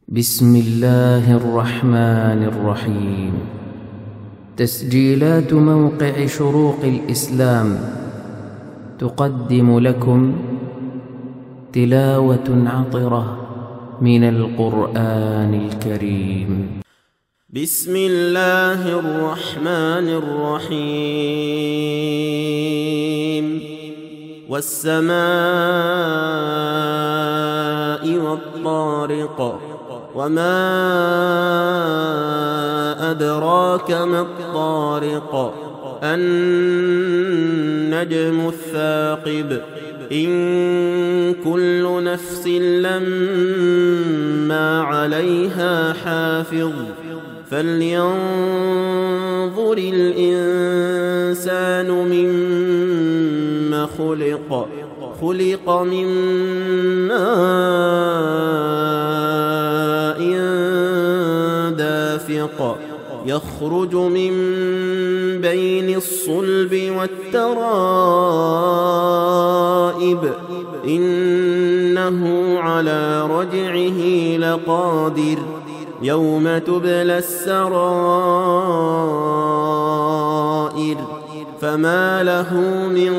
بسم الله الرحمن الرحيم. تسجيلات موقع شروق الإسلام تقدم لكم تلاوة عطرة من القرآن الكريم. بسم الله الرحمن الرحيم. والسماء والطارق وما أدراك ما الطارق النجم الثاقب إن كل نفس لما عليها حافظ فلينظر الإنسان مما خلق من ماء دافق يخرج من بين الصلب والترائب إنه على رجعه لقادر يوم تبلى السرائر فما له من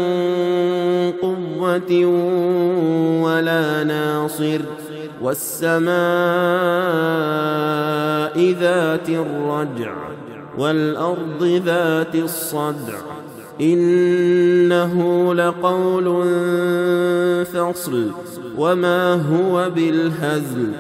قوة ولا ناصر والسماء ذات الرجع والأرض ذات الصدع إنه لقول فصل وما هو بالهزل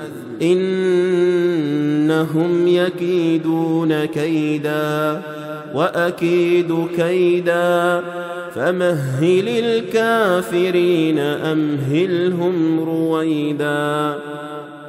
إنهم يكيدون كيدا وأكيد كيدا فمهل الكافرين أمهلهم رويدا